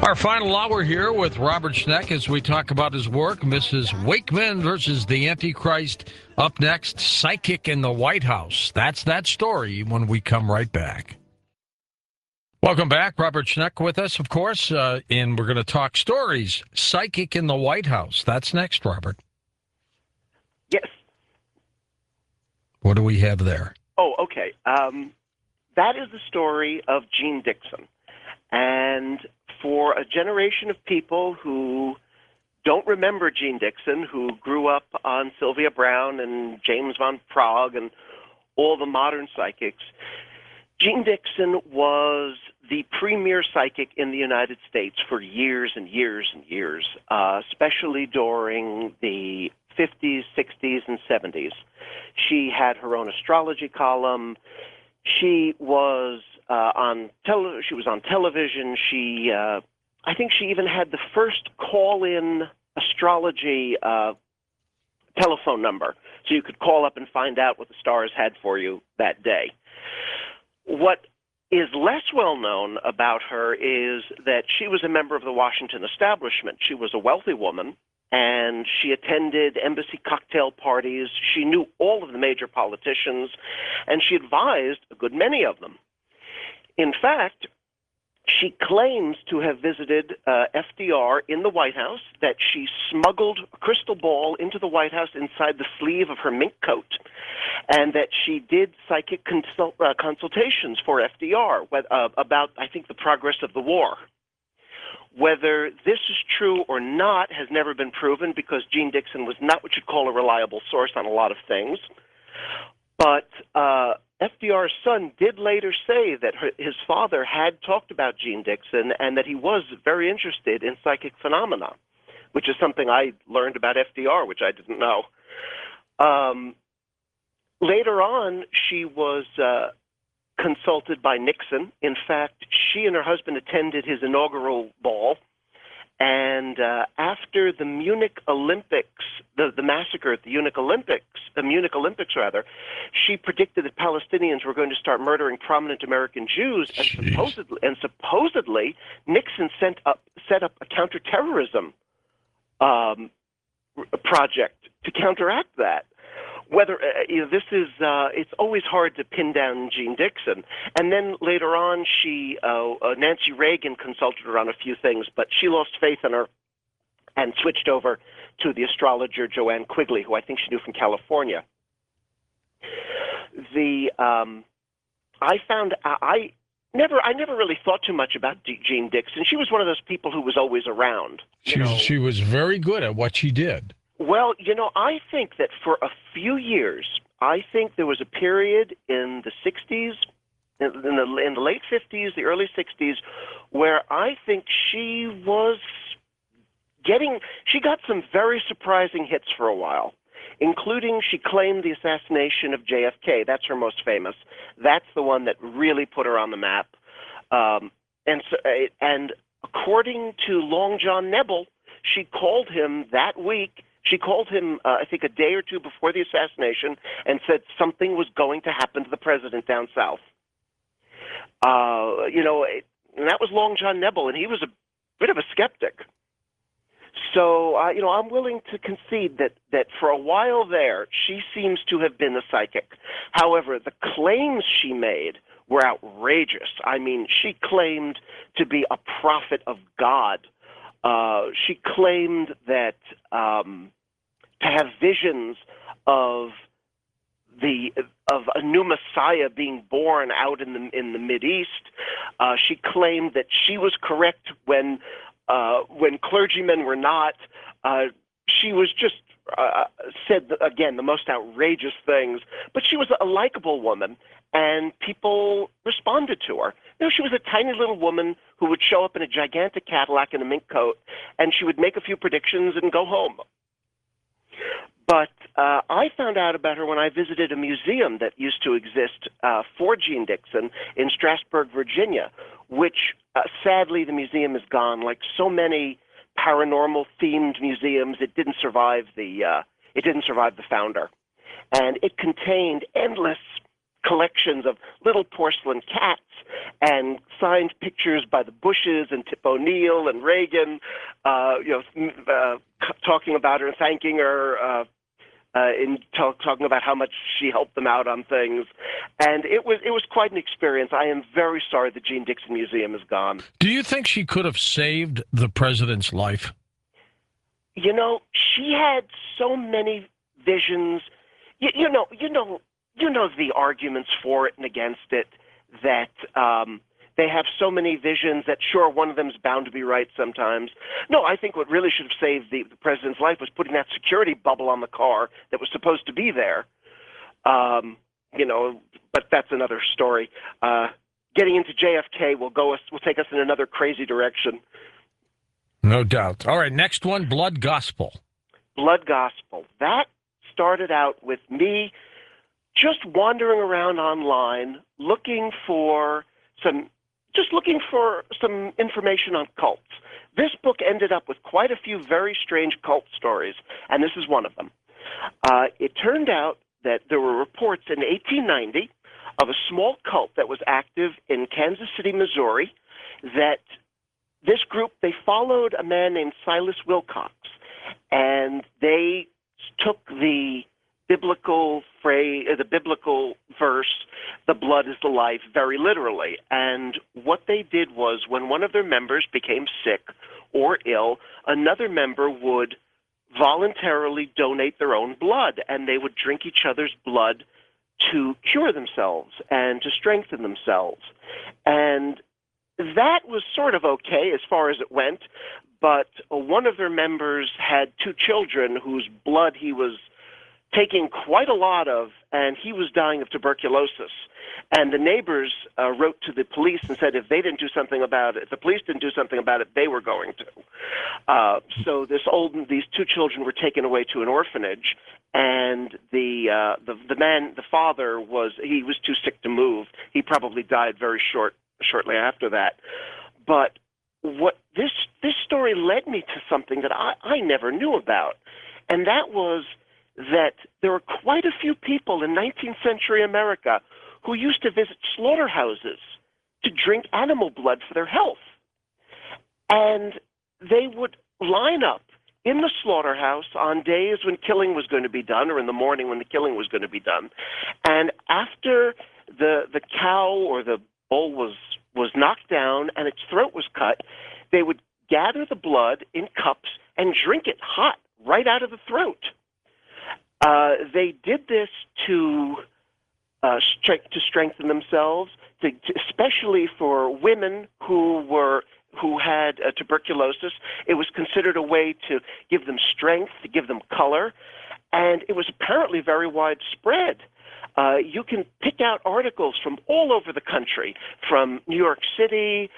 Our final hour here with Robert Schneck as we talk about his work, Mrs. Wakeman versus the Antichrist. Up next, Psychic in the White House. That's that story when we come right back. Welcome back. Robert Schneck with us, of course, and we're going to talk stories. Psychic in the White House. That's next, Robert. Yes. What do we have there? Oh, okay. That is the story of Jeane Dixon. And for a generation of people who don't remember Jeane Dixon, who grew up on Sylvia Browne and James von Praagh and all the modern psychics, Jeane Dixon was the premier psychic in the United States for years and years and years, especially during the 50s, 60s, and 70s. She had her own astrology column. She was on television. I think she even had the first call-in astrology telephone number, so you could call up and find out what the stars had for you that day. What is less well known about her is that she was a member of the Washington establishment. She was a wealthy woman, and she attended embassy cocktail parties. She knew all of the major politicians, and she advised a good many of them. In fact, she claims to have visited FDR in the White House, that she smuggled a crystal ball into the White House inside the sleeve of her mink coat, and that she did psychic consultations for FDR about, I think, the progress of the war. Whether this is true or not has never been proven, because Jeane Dixon was not what you'd call a reliable source on a lot of things. But FDR's son did later say that his father had talked about Jeane Dixon and that he was very interested in psychic phenomena, which is something I learned about FDR, which I didn't know. Later on, she was consulted by Nixon. In fact, she and her husband attended his inaugural ball. And after the Munich Olympics, the massacre at the Munich Olympics, she predicted that Palestinians were going to start murdering prominent American Jews, and supposedly Nixon set up a counterterrorism project to counteract that. Whether this is, it's always hard to pin down Jeane Dixon. And then later on, Nancy Reagan consulted her on a few things, but she lost faith in her and switched over to the astrologer Joanne Quigley, who I think she knew from California. I never really thought too much about Jeane Dixon. She was one of those people who was always around. She was very good at what she did. Well, I think that for a few years, I think there was a period in the 60s, in the late 50s, the early 60s, where I think she got some very surprising hits for a while, including she claimed the assassination of JFK. That's her most famous. That's the one that really put her on the map. And according to Long John Nebel, she called him that week. She called him, I think, a day or two before the assassination and said something was going to happen to the president down south. And that was Long John Nebel, and he was a bit of a skeptic. So, I'm willing to concede that for a while there, she seems to have been a psychic. However, the claims she made were outrageous. I mean, she claimed to be a prophet of God. She claimed that to have visions of a new Messiah being born out in the Mideast. She claimed that she was correct when clergymen were not. She was just said again the most outrageous things. But she was a likable woman, and people responded to her. She was a tiny little woman who would show up in a gigantic Cadillac in a mink coat, and she would make a few predictions and go home. But I found out about her when I visited a museum that used to exist for Jeane Dixon in Strasburg, Virginia, which sadly the museum is gone. Like so many paranormal-themed museums, it didn't survive the founder, and it contained endless collections of little porcelain cats and signed pictures by the Bushes and Tip O'Neill and Reagan, talking about her and thanking her, talking about how much she helped them out on things. And it was quite an experience. I am very sorry the Jean Dixon Museum is gone. Do you think she could have saved the president's life? You know, she had so many visions. You know the arguments for it and against it, that they have so many visions that, sure, one of them is bound to be right sometimes. No, I think what really should have saved the president's life was putting that security bubble on the car that was supposed to be there. But that's another story. Getting into JFK will take us in another crazy direction. No doubt. All right, next one, Blood Gospel. Blood Gospel. That started out with me just wandering around online looking for some information on cults. This book ended up with quite a few very strange cult stories, and this is one of them. It turned out that there were reports in 1890 of a small cult that was active in Kansas City, Missouri, that this group, they followed a man named Silas Wilcox, and they took the biblical phrase, the biblical verse, "the blood is the life," very literally. And what they did was, when one of their members became sick or ill, another member would voluntarily donate their own blood, and they would drink each other's blood to cure themselves and to strengthen themselves. And that was sort of okay as far as it went, but one of their members had two children whose blood he was taking quite a lot of, and he was dying of tuberculosis. And the neighbors wrote to the police and said if they didn't do something about it, if the police didn't do something about it, they were going to. So these two children were taken away to an orphanage, and the father was too sick to move. He probably died shortly after that. But what this story led me to something that I never knew about, and that was that there were quite a few people in 19th century America who used to visit slaughterhouses to drink animal blood for their health. And they would line up in the slaughterhouse on days when killing was going to be done, or in the morning when the killing was going to be done. And after the cow or the bull was knocked down and its throat was cut, they would gather the blood in cups and drink it hot right out of the throat. They did this to strengthen themselves, especially for women who had tuberculosis. It was considered a way to give them strength, to give them color, and it was apparently very widespread. You can pick out articles from all over the country, from New York City,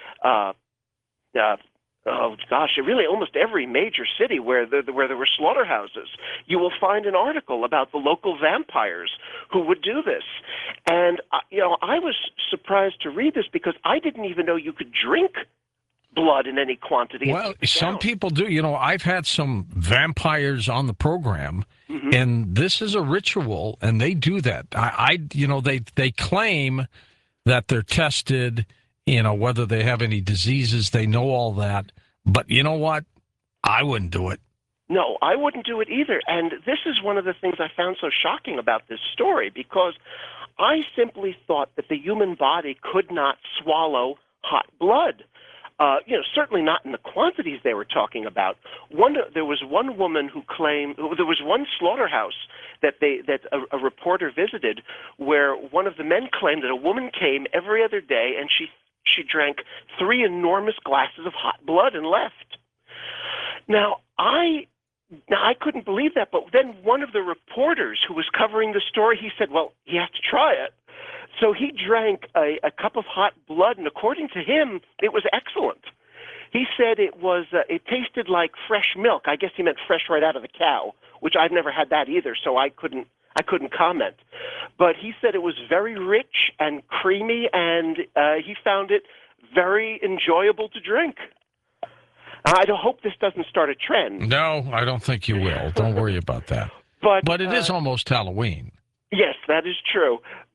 really almost every major city where there were slaughterhouses. You will find an article about the local vampires who would do this. And, I was surprised to read this because I didn't even know you could drink blood in any quantity. Well, some people do. I've had some vampires on the program, mm-hmm. and this is a ritual, and they do that. They claim that they're tested, whether they have any diseases, they know all that. But you know what? I wouldn't do it. No, I wouldn't do it either. And this is one of the things I found so shocking about this story, because I simply thought that the human body could not swallow hot blood. Certainly not in the quantities they were talking about. There was one woman who claimed, there was one slaughterhouse that a reporter visited, where one of the men claimed that a woman came every other day and she drank 3 enormous glasses of hot blood and left. Now I couldn't believe that, but then one of the reporters who was covering the story, he said, well, he has to try it. So he drank a cup of hot blood, and according to him, it was excellent. He said it tasted like fresh milk. I guess he meant fresh right out of the cow, which I've never had that either, so I couldn't comment. But he said it was very rich and creamy, and he found it very enjoyable to drink. I hope this doesn't start a trend. No, I don't think you will. Don't worry about that. But it is almost Halloween. Yes, that is true.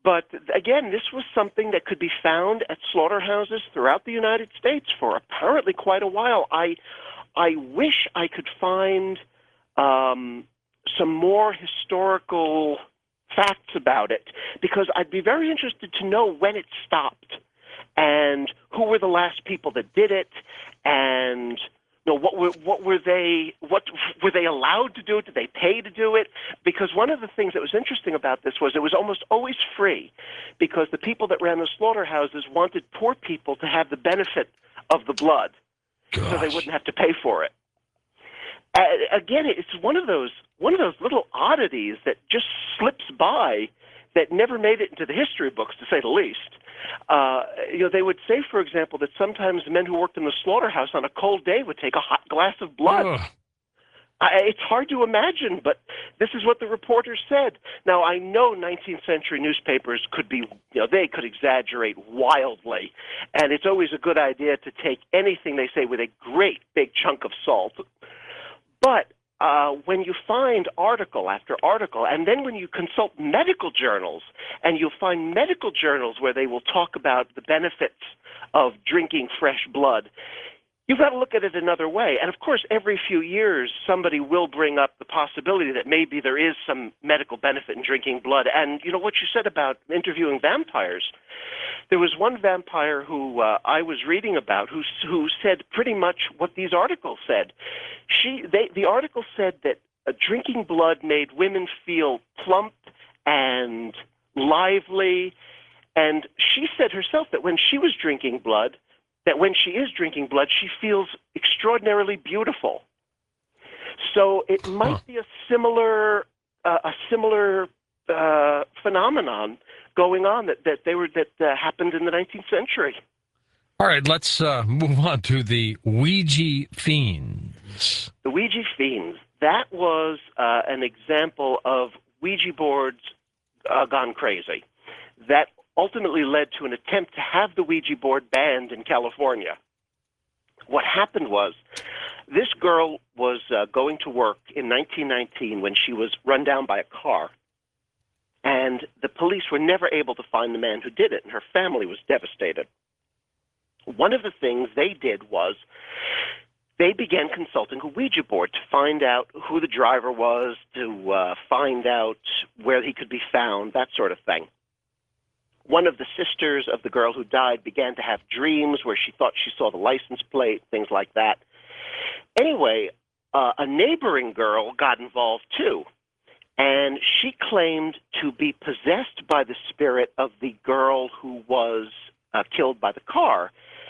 But again, this was something that could be found at slaughterhouses throughout the United States for apparently quite a while. I wish I could find some more historical facts about it, because I'd be very interested to know when it stopped and who were the last people that did it, and what were they allowed to do it? Did they pay to do it? Because one of the things that was interesting about this was it was almost always free, because the people that ran the slaughterhouses wanted poor people to have the benefit of the blood, Gosh. so they wouldn't have to pay for it. Again, it's one of those little oddities that just slips by, that never made it into the history books, to say the least. They would say, for example, that sometimes the men who worked in the slaughterhouse on a cold day would take a hot glass of blood. Ugh. It's hard to imagine, but this is what the reporters said. Now, I know 19th century newspapers could be, they could exaggerate wildly, and it's always a good idea to take anything they say with a great big chunk of salt. But when you find article after article, and then when you consult medical journals, and you'll find medical journals where they will talk about the benefits of drinking fresh blood, you've got to look at it another way. And of course, every few years, somebody will bring up the possibility that maybe there is some medical benefit in drinking blood. And what you said about interviewing vampires, there was one vampire who I was reading about who said pretty much what these articles said. The article said that drinking blood made women feel plump and lively, and she said herself that when she is drinking blood, she feels extraordinarily beautiful. So it might be a similar phenomenon going on that happened in the 19th century. All right, let's move on to the Ouija fiends. The Ouija fiends. That was an example of Ouija boards gone crazy. That ultimately led to an attempt to have the Ouija board banned in California. What happened was, this girl was going to work in 1919 when she was run down by a car, and the police were never able to find the man who did it, and her family was devastated. One of the things they did was they began consulting a Ouija board to find out who the driver was, to find out where he could be found, that sort of thing. One of the sisters of the girl who died began to have dreams where she thought she saw the license plate, things like that. Anyway, a neighboring girl got involved too, and she claimed to be possessed by the spirit of the girl who was killed by the car,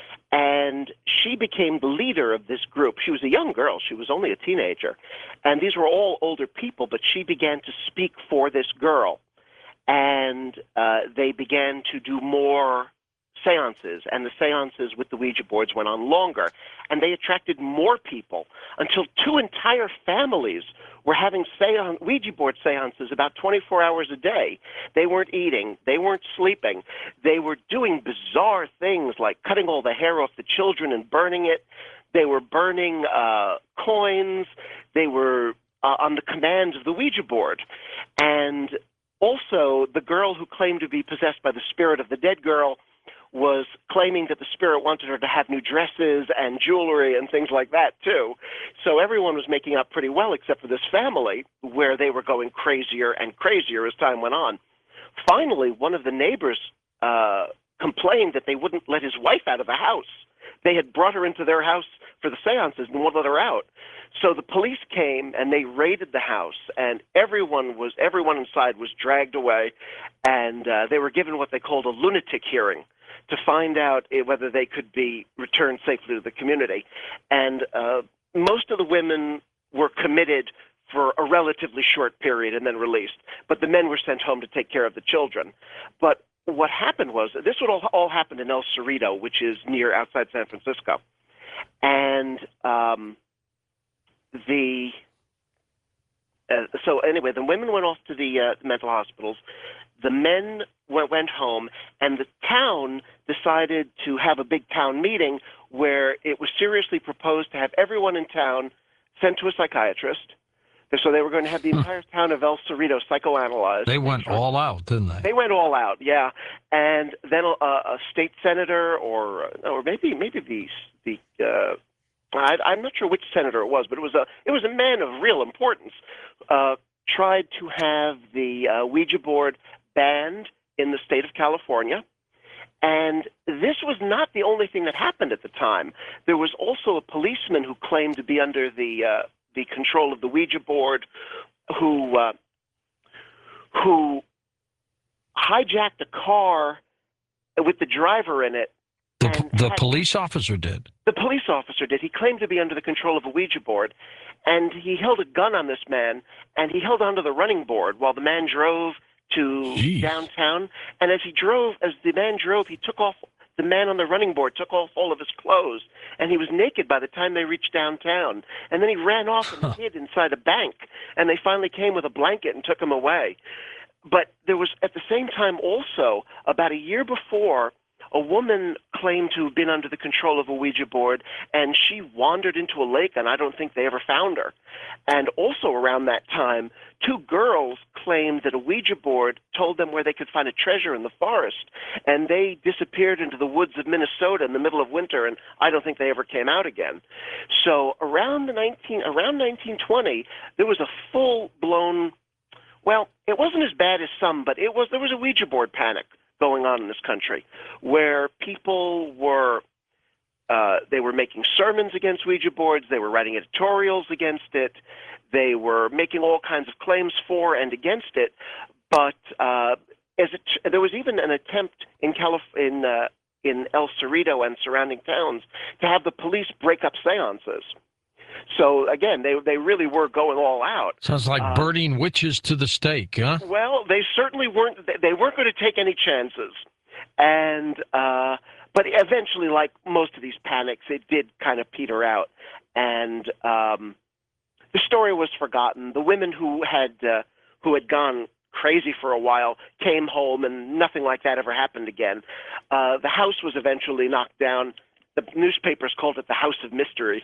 and she became the leader of this group. She was a young girl. She was only a teenager, and these were all older people, but she began to speak for this girl. And they began to do more seances, and the seances with the Ouija boards went on longer, and they attracted more people until 2 entire families were having Ouija board seances about 24 hours a day. They weren't eating, they weren't sleeping, they were doing bizarre things like cutting all the hair off the children and burning it. They were burning coins. They were on the command of the Ouija board. And also, the girl who claimed to be possessed by the spirit of the dead girl was claiming that the spirit wanted her to have new dresses and jewelry and things like that, too. So everyone was making out pretty well except for this family, where they were going crazier and crazier as time went on. Finally, one of the neighbors complained that they wouldn't let his wife out of the house. They had brought her into their house for the seances and wouldn't let her out. So the police came and they raided the house, and everyone inside was dragged away, and they were given what they called a lunatic hearing to find out whether they could be returned safely to the community. And most of the women were committed for a relatively short period and then released, but the men were sent home to take care of the children. But what happened was, this would all happen in El Cerrito, which is outside San Francisco. And so anyway, the women went off to the mental hospitals. The men went home, and the town decided to have a big town meeting where it was seriously proposed to have everyone in town sent to a psychiatrist. So they were going to have the entire town of El Cerrito psychoanalyzed. They went all out, didn't they? They went all out, yeah. And then a state senator, or maybe I'm not sure which senator it was, but it was a man of real importance. Tried to have the Ouija board banned in the state of California. And this was not the only thing that happened at the time. There was also a policeman who claimed to be under the control of the Ouija board, who hijacked a car with the driver in it. The police officer did. The police officer did. He claimed to be under the control of a Ouija board, and he held a gun on this man, and he held onto the running board while the man drove to downtown. And as the man drove, the man on the running board took off all of his clothes, and he was naked by the time they reached downtown. And then he ran off and hid inside a bank, and they finally came with a blanket and took him away. But there was, at the same time also, about a year before, a woman claimed to have been under the control of a Ouija board, and she wandered into a lake, and I don't think they ever found her. And also around that time, two girls claimed that a Ouija board told them where they could find a treasure in the forest, and they disappeared into the woods of Minnesota in the middle of winter, and I don't think they ever came out again. So around 1920, there was a full-blown, well, it wasn't as bad as some, but there was a Ouija board panic going on in this country, where people were they were making sermons against Ouija boards, they were writing editorials against it, they were making all kinds of claims for and against it. But there was even an attempt in El Cerrito and surrounding towns to have the police break up seances. So again, they really were going all out. Sounds like burning witches to the stake, huh? Well, they certainly weren't. They weren't going to take any chances, and but eventually, like most of these panics, it did kind of peter out, and the story was forgotten. The women who had gone crazy for a while came home, and nothing like that ever happened again. The house was eventually knocked down. The newspapers called it the House of Mystery.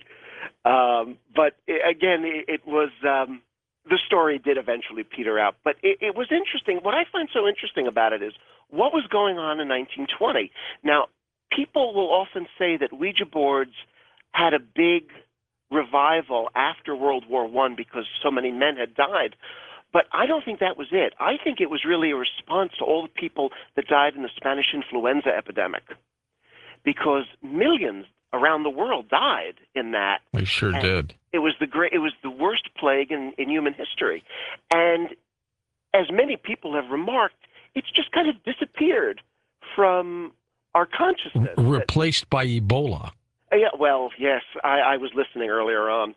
But it was, the story did eventually peter out. But it was interesting. What I find so interesting about it is what was going on in 1920. Now, people will often say that Ouija boards had a big revival after World War I because so many men had died. But I don't think that was it. I think it was really a response to all the people that died in the Spanish influenza epidemic, because millions around the world died in that. They sure did. It was the worst plague in human history. And as many people have remarked, it's just kind of disappeared from our consciousness. Replaced by Ebola. Yeah, well, yes, I was listening earlier on.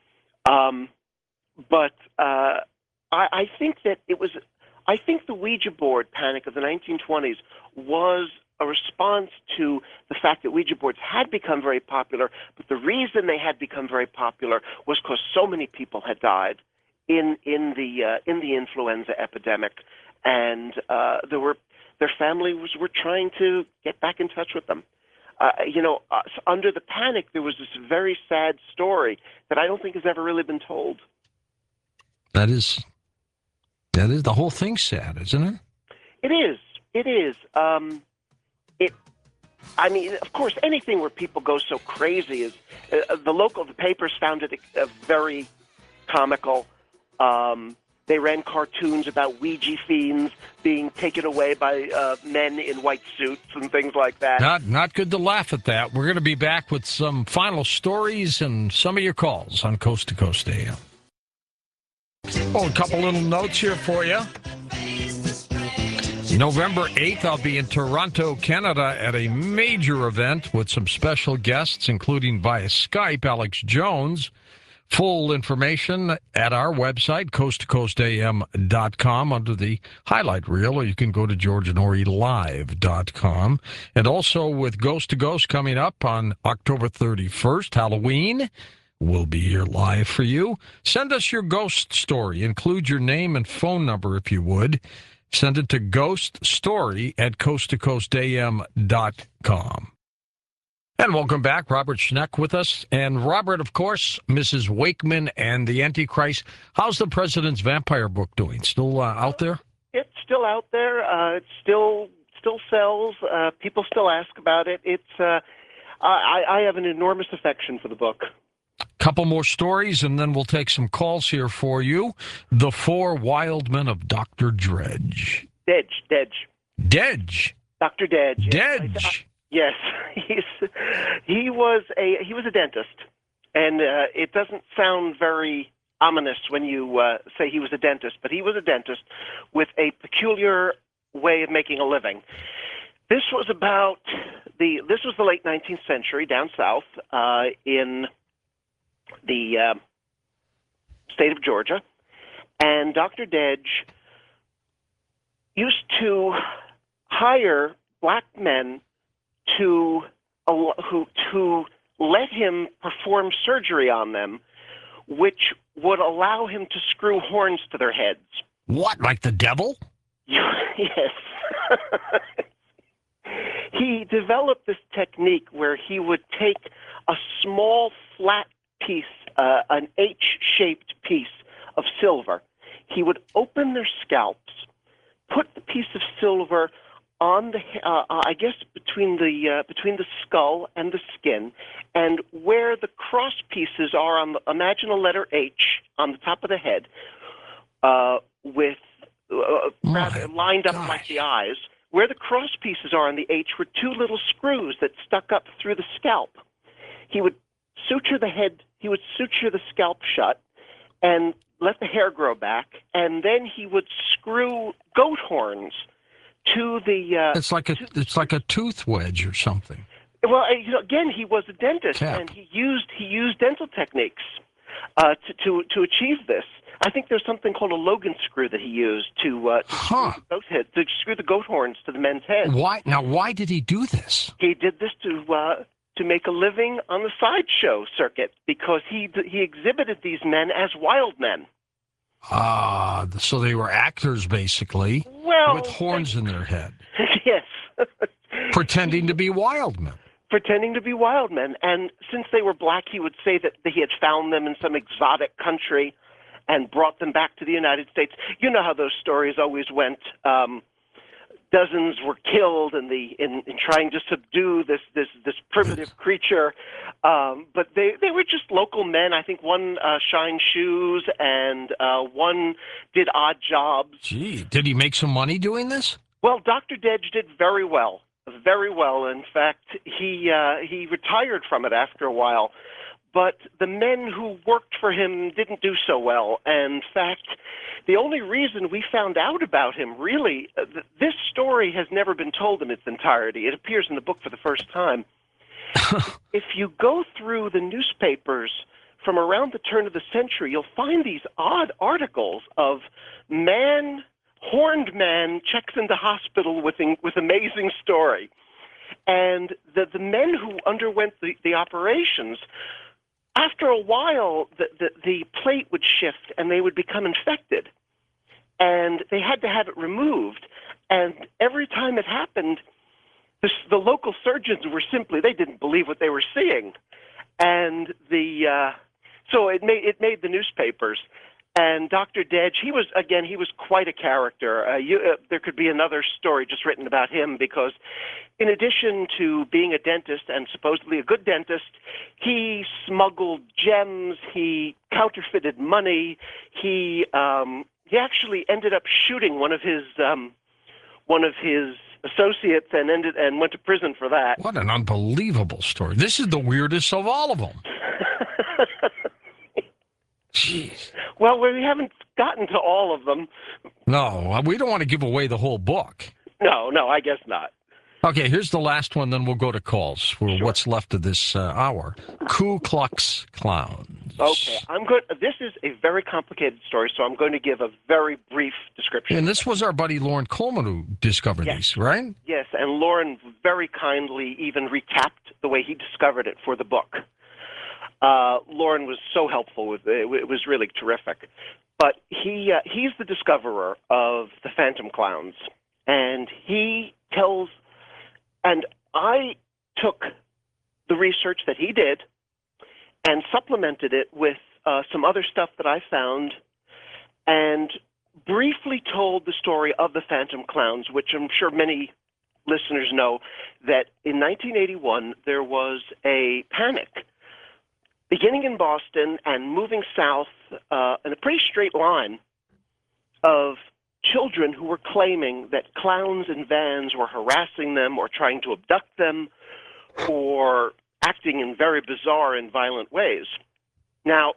But I think that I think the Ouija board panic of the 1920s was a response to the fact that Ouija boards had become very popular, but the reason they had become very popular was because so many people had died in the influenza epidemic, and their families were trying to get back in touch with them. Under the panic, there was this very sad story that I don't think has ever really been told. That is the whole thing's sad, isn't it? It is. It is. I mean, of course, anything where people go so crazy is the papers found it very comical. They ran cartoons about Ouija fiends being taken away by men in white suits and things like that. Not good to laugh at that. We're going to be back with some final stories and some of your calls on Coast to Coast AM. Oh, a couple little notes here for you. November 8th, I'll be in Toronto, Canada at a major event with some special guests, including via Skype, Alex Jones. Full information at our website, coasttocoastam.com, under the highlight reel, or you can go to georgenorlive.com. And also with Ghost to Ghost coming up on October 31st, Halloween. We'll be here live for you. Send us your ghost story. Include your name and phone number if you would. Send it to ghoststory@coasttocoastam.com. And welcome back. Robert Schneck with us. And Robert, of course, Mrs. Wakeman and the Antichrist. How's the President's Vampire book doing? Still out there? It's still out there. It still sells. People still ask about it. I have an enormous affection for the book. Couple more stories, and then we'll take some calls here for you. The Four Wild Men of Dr. Dredge. Dedge. Dr. Dedge. Dedge. Yes, he was a dentist, and it doesn't sound very ominous when you say he was a dentist, but he was a dentist with a peculiar way of making a living. This was the late 19th century down south in the state of Georgia, and Dr. Dedge used to hire black men to let him perform surgery on them, which would allow him to screw horns to their heads. What, like the devil? Yes. He developed this technique where he would take a small flat piece, an H-shaped piece of silver. He would open their scalps, put the piece of silver on the, I guess between the skull and the skin, and where the cross pieces are on imagine a letter H on the top of the head, with lined up like the eyes. Where the cross pieces are on the H were two little screws that stuck up through the scalp. He would suture the head. He would suture the scalp shut, and let the hair grow back, and then he would screw goat horns to the. It's like a tooth wedge or something. Well, again, he was a dentist, and he used dental techniques to achieve this. I think there's something called a Logan screw that he used to screw the goat horns to the men's heads. Why did he do this? He did this to make a living on the sideshow circuit because he exhibited these men as wild men. So they were actors, basically, with horns in their head. Yes. Pretending to be wild men. Pretending to be wild men. And since they were black, he would say that he had found them in some exotic country and brought them back to the United States. You know how those stories always went. Dozens were killed in trying to subdue this primitive creature. But they were just local men. I think one shined shoes and one did odd jobs. Gee, did he make some money doing this? Well, Dr. Dedge did very well. Very well. In fact, he retired from it after a while. But the men who worked for him didn't do so well. And in fact, the only reason we found out about him, really, this story has never been told in its entirety. It appears in the book for the first time. If you go through the newspapers from around the turn of the century, you'll find these odd articles of horned man checks into hospital with amazing story. And the men who underwent the operations, after a while, the plate would shift and they would become infected. And they had to have it removed. And every time it happened, the local surgeons they didn't believe what they were seeing. And so it made the newspapers. And Dr. Dedge, he was quite a character. There could be another story just written about him because in addition to being a dentist and supposedly a good dentist, he smuggled gems, he counterfeited money, he actually ended up shooting one of his associates and went to prison for that. What an unbelievable story. This is the weirdest of all of them. Jeez. Well, we haven't gotten to all of them. No, we don't want to give away the whole book. No, I guess not. Okay, here's the last one, then we'll go to calls for what's left of this hour. Ku Klux Klans. Okay, this is a very complicated story, so I'm going to give a very brief description. And this was our buddy Loren Coleman who discovered these, right? Yes, and Loren very kindly even recapped the way he discovered it for the book. Loren was so helpful with it. It was really terrific. But he's the discoverer of the Phantom Clowns, and he tells. And I took the research that he did and supplemented it with some other stuff that I found and briefly told the story of the Phantom Clowns, which I'm sure many listeners know that in 1981 there was a panic beginning in Boston and moving south in a pretty straight line of children who were claiming that clowns in vans were harassing them or trying to abduct them or acting in very bizarre and violent ways. Now,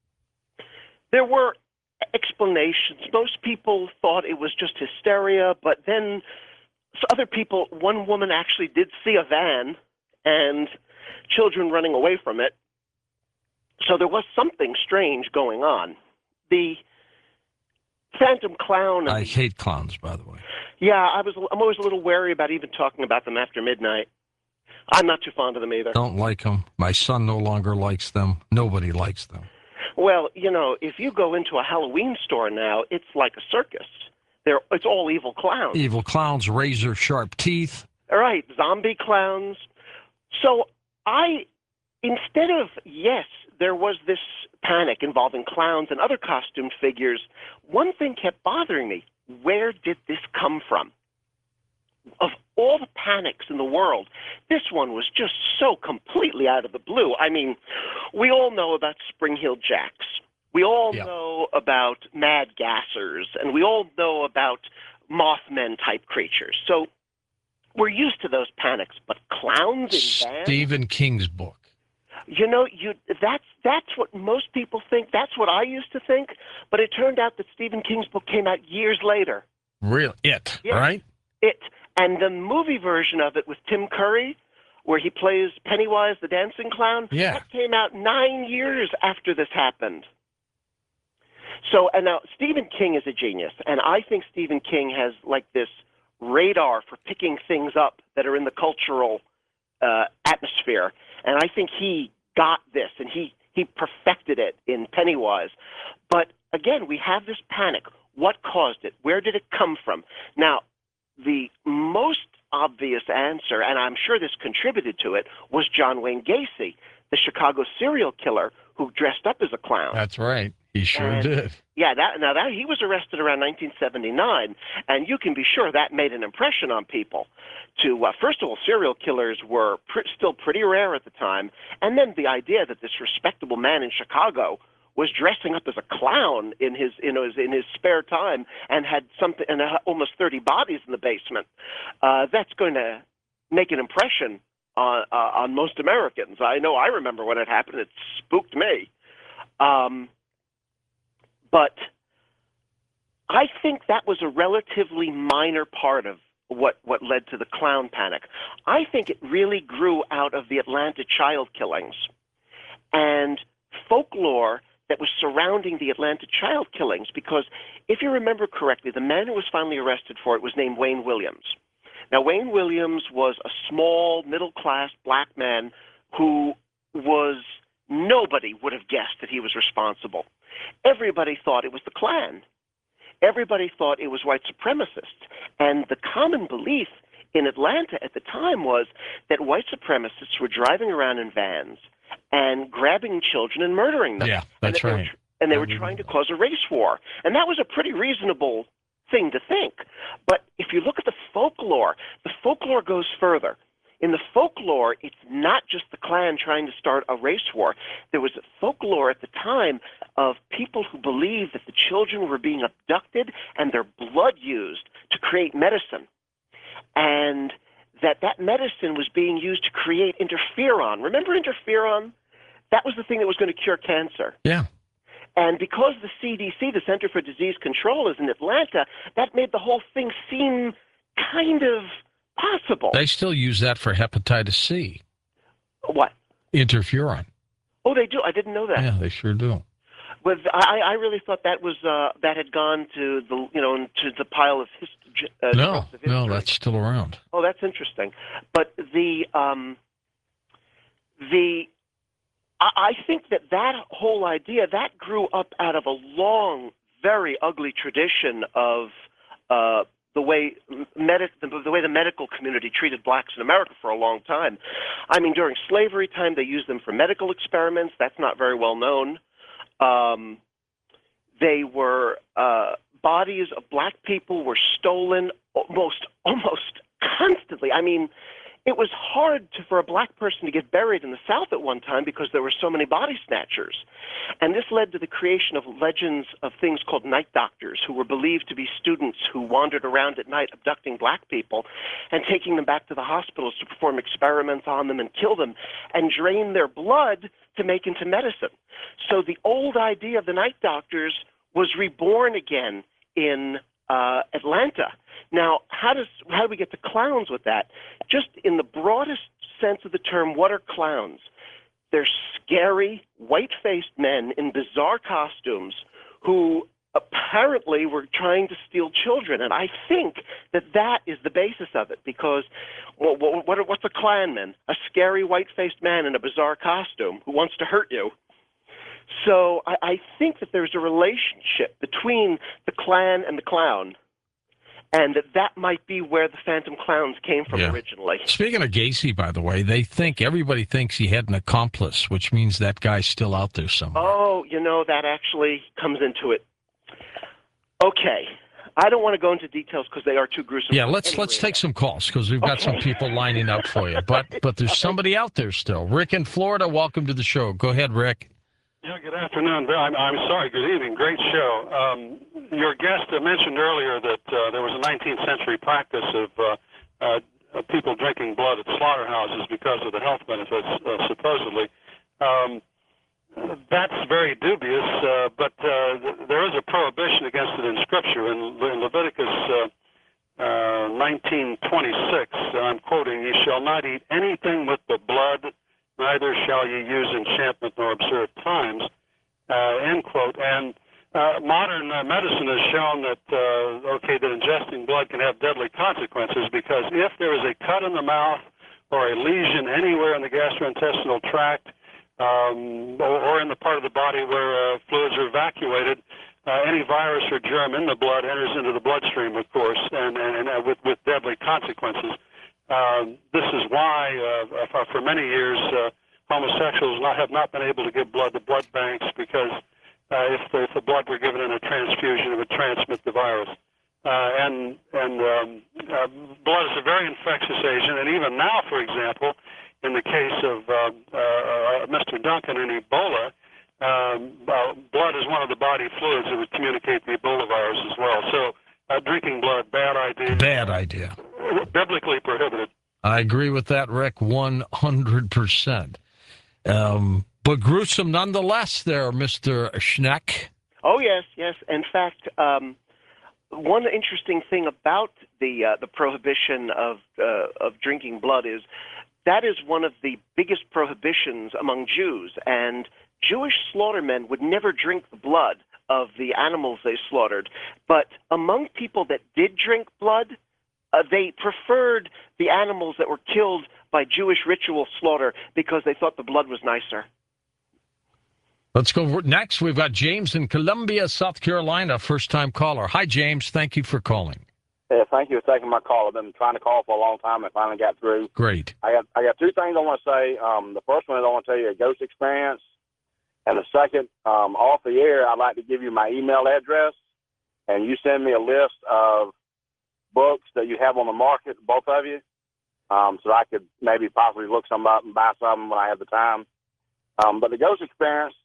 there were explanations. Most people thought it was just hysteria, but then other people, one woman actually did see a van and children running away from it. So there was something strange going on. The Phantom Clown. I hate clowns, by the way. Yeah, I'm always a little wary about even talking about them after midnight. I'm not too fond of them either. Don't like them. My son no longer likes them. Nobody likes them. Well, you know, if you go into a Halloween store now, it's like a circus. It's all evil clowns. Evil clowns, razor sharp teeth. All right, zombie clowns. So instead of, yes, there was this panic involving clowns and other costumed figures, one thing kept bothering me. Where did this come from? Of all the panics in the world, this one was just so completely out of the blue. I mean, we all know about Spring-Heeled Jacks. We all know about Mad Gassers, and we all know about Mothman-type creatures. So we're used to those panics, but clowns in vans? Stephen King's book. You know, that's what most people think. That's what I used to think. But it turned out that Stephen King's book came out years later. Real right? It. And the movie version of it with Tim Curry, where he plays Pennywise the dancing clown, that came out 9 years after this happened. So, and now Stephen King is a genius, and I think Stephen King has like this radar for picking things up that are in the cultural atmosphere, and I think he got this, and he perfected it in Pennywise. But again, we have this panic. What caused it? Where did it come from? Now, the most obvious answer, and I'm sure this contributed to it, was John Wayne Gacy, the Chicago serial killer who dressed up as a clown. That's right. He sure did. Yeah, that he was arrested around 1979, and you can be sure that made an impression on people. First of all, serial killers were still pretty rare at the time, and then the idea that this respectable man in Chicago was dressing up as a clown in his spare time and had almost 30 bodies in the basement. That's going to make an impression on most Americans. I know I remember when it happened. It spooked me. But I think that was a relatively minor part of what led to the clown panic. I think it really grew out of the Atlanta child killings and folklore that was surrounding the Atlanta child killings, because if you remember correctly, the man who was finally arrested for it was named Wayne Williams. Now, Wayne Williams was a small, middle-class black man who nobody would have guessed that he was responsible. Everybody thought it was the Klan. Everybody thought it was white supremacists. And the common belief in Atlanta at the time was that white supremacists were driving around in vans and grabbing children and murdering them. Yeah, that's right. And they were trying to cause a race war. And that was a pretty reasonable thing to think. But if you look at the folklore goes further. In the folklore, it's not just the Klan trying to start a race war. There was a folklore at the time of people who believed that the children were being abducted and their blood used to create medicine. And that medicine was being used to create interferon. Remember interferon? That was the thing that was going to cure cancer. Yeah. And because the CDC, the Center for Disease Control, is in Atlanta, that made the whole thing seem kind of possible. They still use that for hepatitis C. What? Interferon. Oh, they do? I didn't know that. Yeah, they sure do. But I really thought that was that had gone to to the pile of history. No, that's still around. Oh, that's interesting. But I think that whole idea that grew up out of a long, very ugly tradition of the way the medical community treated blacks in America for a long time. I mean, during slavery time, they used them for medical experiments. That's not very well known. They were bodies of black people were stolen almost constantly. I mean, it was hard for a black person to get buried in the South at one time because there were so many body snatchers. And this led to the creation of legends of things called night doctors, who were believed to be students who wandered around at night abducting black people and taking them back to the hospitals to perform experiments on them and kill them and drain their blood to make into medicine. So the old idea of the night doctors was reborn again in Atlanta. Now, how do we get to clowns with that? Just in the broadest sense of the term, what are clowns? They're scary, white-faced men in bizarre costumes who apparently were trying to steal children. And I think that is the basis of it, because what's a Klanman? A scary, white-faced man in a bizarre costume who wants to hurt you. So I think that there's a relationship between the Klan and the clown, and that might be where the Phantom Clowns came from originally. Speaking of Gacy, by the way, everybody thinks he had an accomplice, which means that guy's still out there somewhere. Oh, that actually comes into it. Okay. I don't want to go into details because they are too gruesome. Yeah, let's take some calls because we've got some people lining up for you. But there's somebody out there still. Rick in Florida, welcome to the show. Go ahead, Rick. Yeah, good afternoon. I'm sorry, good evening. Great show. Your guest mentioned earlier that there was a 19th century practice of people drinking blood at slaughterhouses because of the health benefits, supposedly. That's very dubious, but there is a prohibition against it in Scripture. In Leviticus 19:26, I'm quoting, "You shall not eat anything with the blood, neither shall you use enchantment nor observe times," end quote. And modern medicine has shown that, that ingesting blood can have deadly consequences, because if there is a cut in the mouth or a lesion anywhere in the gastrointestinal tract, or in the part of the body where fluids are evacuated, any virus or germ in the blood enters into the bloodstream, of course, and with deadly consequences. This is why, for many years, homosexuals have not been able to give blood to blood banks, because if the blood were given in a transfusion, it would transmit the virus. And blood is a very infectious agent, and even now, for example, in the case of Mr. Duncan and Ebola, blood is one of the body fluids that would communicate the Ebola virus as well. So drinking blood, bad idea. Bad idea. Biblically prohibited. I agree with that, Rick, 100%. But gruesome nonetheless there, Mr. Schneck. Oh, yes. In fact, one interesting thing about the prohibition of drinking blood is that is one of the biggest prohibitions among Jews, and Jewish slaughtermen would never drink the blood of the animals they slaughtered. But among people that did drink blood, they preferred the animals that were killed by Jewish ritual slaughter because they thought the blood was nicer. Let's go next. We've got James in Columbia, South Carolina, first-time caller. Hi, James. Thank you for calling. Yeah, thank you for taking my call. I've been trying to call for a long time and finally got through. Great. I got two things I want to say. The first one is I want to tell you a ghost experience. And the second, off the air, I'd like to give you my email address, and you send me a list of books that you have on the market, both of you, so I could maybe possibly look some up and buy some when I have the time. But the ghost experience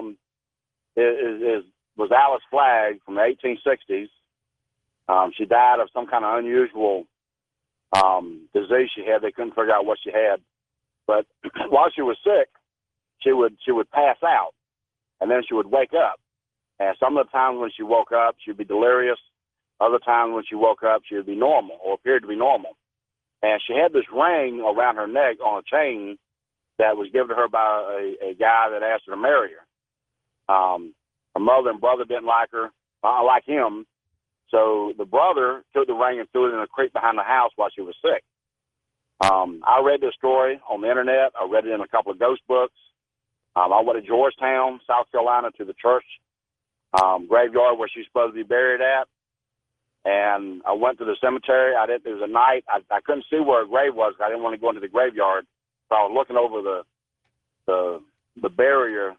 was Alice Flagg from the 1860s. She died of some kind of unusual disease she had. They couldn't figure out what she had. But while she was sick, she would pass out, and then she would wake up. And some of the times when she woke up, she'd be delirious. Other times when she woke up, she would be normal or appeared to be normal. And she had this ring around her neck on a chain that was given to her by a guy that asked her to marry her. Her mother and brother didn't like her, like him. So the brother took the ring and threw it in a creek behind the house while she was sick. I read this story on the internet. I read it in a couple of ghost books. I went to Georgetown, South Carolina, to the church graveyard where she's supposed to be buried at. And I went to the cemetery. There was a night. I couldn't see where a grave was. I didn't want to go into the graveyard. So I was looking over the barrier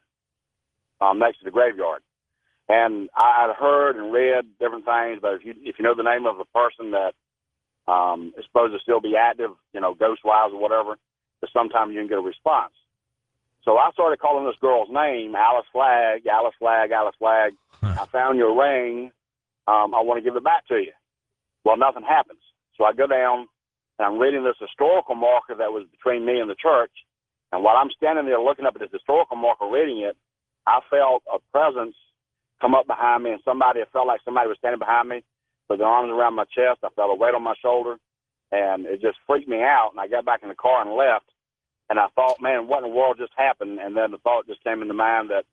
next to the graveyard. And I had heard and read different things, but if you know the name of a person that is supposed to still be active, ghost-wise or whatever, that sometimes you can get a response. So I started calling this girl's name, Alice Flagg, Alice Flagg, Alice Flagg. I found your ring. I want to give it back to you. Well, nothing happens. So I go down, and I'm reading this historical marker that was between me and the church. And while I'm standing there looking up at this historical marker reading it, I felt a presence come up behind me, and it felt like somebody was standing behind me with their arms around my chest. I felt a weight on my shoulder, and it just freaked me out. And I got back in the car and left. And I thought, man, what in the world just happened? And then the thought just came into mind that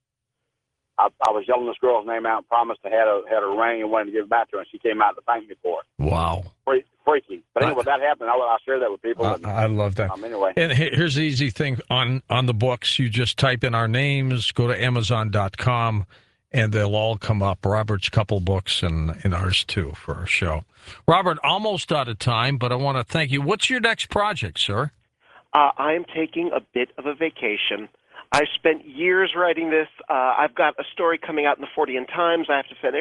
I was yelling this girl's name out and promised I had a ring and wanted to give it back to her, and she came out to thank me for it. Wow. Freaky. But anyway, that happened. I share that with people. I love that. Anyway. And here's the easy thing on the books. You just type in our names, go to Amazon.com, and they'll all come up. Robert's couple books and ours, too, for our show. Robert, almost out of time, but I want to thank you. What's your next project, sir? I am taking a bit of a vacation. I spent years writing this. I've got a story coming out in the Fortean Times I have to finish.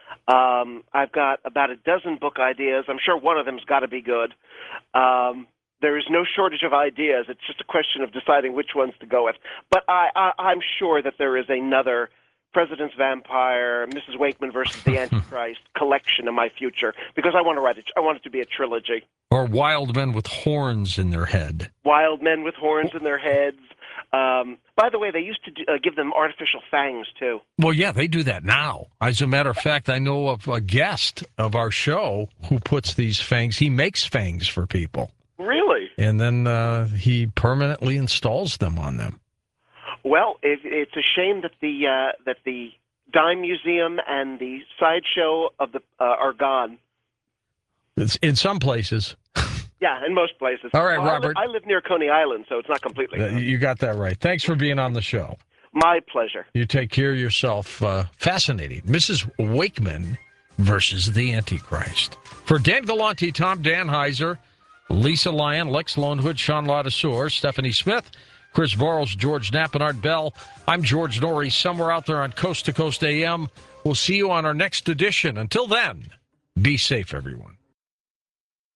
I've got about a dozen book ideas. I'm sure one of them's got to be good. There is no shortage of ideas. It's just a question of deciding which ones to go with. But I'm sure that there is another President's Vampire, Mrs. Wakeman versus the Antichrist collection in my future, because I want to write it. I want it to be a trilogy. Or wild men with horns in their head. Wild men with horns in their heads. By the way, they used to give them artificial fangs, too. Well, yeah, they do that now. As a matter of fact, I know of a guest of our show who puts these fangs. He makes fangs for people. Really? And then he permanently installs them on them. Well, it's a shame that the Dime Museum and the sideshow of are gone. It's in some places. Yeah, in most places. All right, Robert. I live near Coney Island, so it's not completely gone. You got that right. Thanks for being on the show. My pleasure. You take care of yourself. Fascinating. Mrs. Wakeman versus the Antichrist. For Dan Galante, Tom Danheiser, Lisa Lyon, Lex Lonehood, Sean Ladouceur, Stephanie Smith, Chris Varles, George Knapp, and Art Bell. I'm George Norrie, somewhere out there on Coast to Coast AM. We'll see you on our next edition. Until then, be safe, everyone.